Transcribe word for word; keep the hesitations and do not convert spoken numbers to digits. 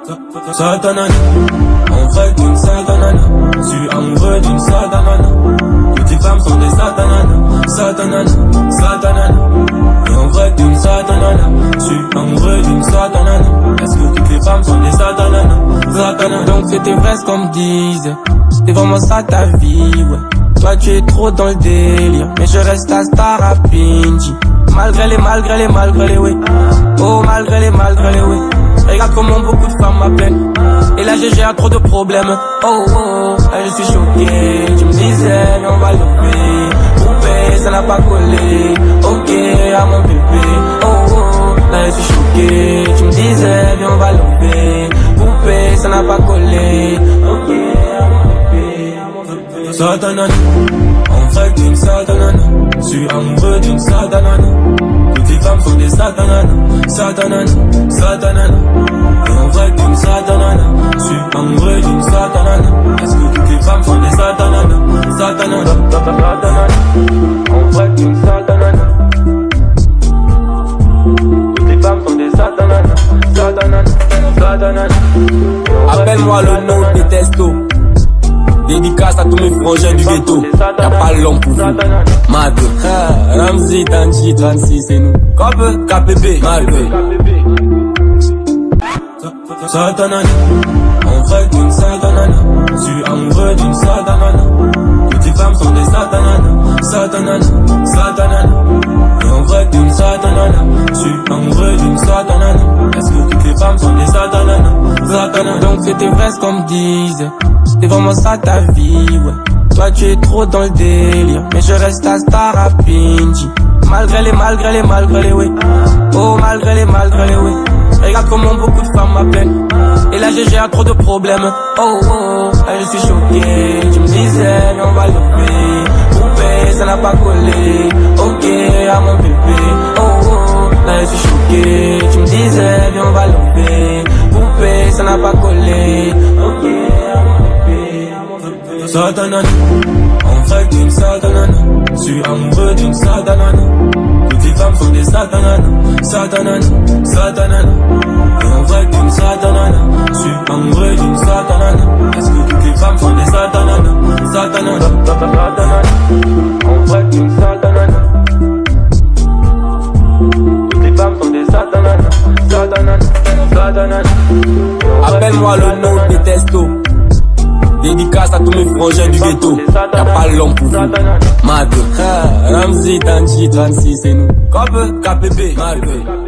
Satanana, on fait d'une satanana. Je suis amoureux d'une satanana. Toutes les femmes sont des satananas. Satanana, satanana. Et on fait d'une satanana. Je suis amoureux d'une satanana. Est-ce que toutes les femmes sont des satananas? Satanana. Donc c'était vrai ce qu'on me disait. C'est vraiment ça ta vie, ouais. Toi tu es trop dans le délire, mais je reste à star à Pinji. Malgré les, malgré les, malgré les, oui. Oh, malgré les, malgré les, oui. Regarde comment beaucoup de femmes m'appellent. Et là j'ai j'ai trop de problèmes. Oh, oh, là je suis choqué. Tu me disais, mais on va lever. Poupée, ça n'a pas collé. Ok, à mon bébé. Oh, oh, là je suis choqué. Tu me disais, mais on va lever. Poupée, ça n'a pas collé. Ok, à mon bébé. Satanana, on fait d'une satanana. Je suis amoureux d'une satanana. Toutes les femmes sont des satananas. Satanana, satanana. Et on fait d'une satanana. Je suis amoureux d'une satanana. Est-ce que toutes les femmes sont des satananas? Satanana, satanana. On fait d'une satanana. Toutes les femmes sont des satananas. Satanana, satanana. Appelle-moi le nom des testos. Dédicace à tous mes frangins du ghetto. Y'a pas l'homme pour vous. Mad. Ramzi, Tanji, trente-six, c'est nous. Kobe, K P B, Mad. Satanana, on fait d'une satanana. Je suis amoureux d'une satanana. Toutes les femmes sont des satananas. Satanana, satanana. Et on fait d'une satanana. Je suis amoureux d'une satanana. Est-ce que toutes les femmes sont des satananas? Satanana. Donc c'était vrai ce qu'on me disait. C'est vraiment ça ta vie, ouais. Toi tu es trop dans le délire, mais je reste à star à Pinji. Malgré les, malgré les, malgré les, oui. Oh, malgré les, malgré les, oui. Regarde comment beaucoup de femmes m'appellent. Et là j'ai j'ai trop de problèmes. Oh, oh, là je suis choqué. Tu me disais, mais on va lever. Poupée, ça n'a pas collé. Ok, à mon bébé. Oh, oh, là je suis choqué. Tu me disais, mais on va lever. Poupée, ça n'a pas collé. Ok, à mon bébé. Satanana, on fait d'une satanana. Je suis amoureux d'une satanana. Toutes les femmes sont des satananas. Satanana, satanana. Et on fait d'une satanana. Je suis amoureux d'une satanana. Est-ce que toutes les femmes sont des satananas? Satanana, satanana. On fait d'une satanana. Toutes les femmes sont des satananas. Satanana, satanana. Appelle-moi le nom des testos. Dédicace à tous mes frangins du ghetto. Y'a pas l'homme pour vous. Mad. Ramzi, Tanji, trente-six, c'est nous. Kobe, K P B, Mad.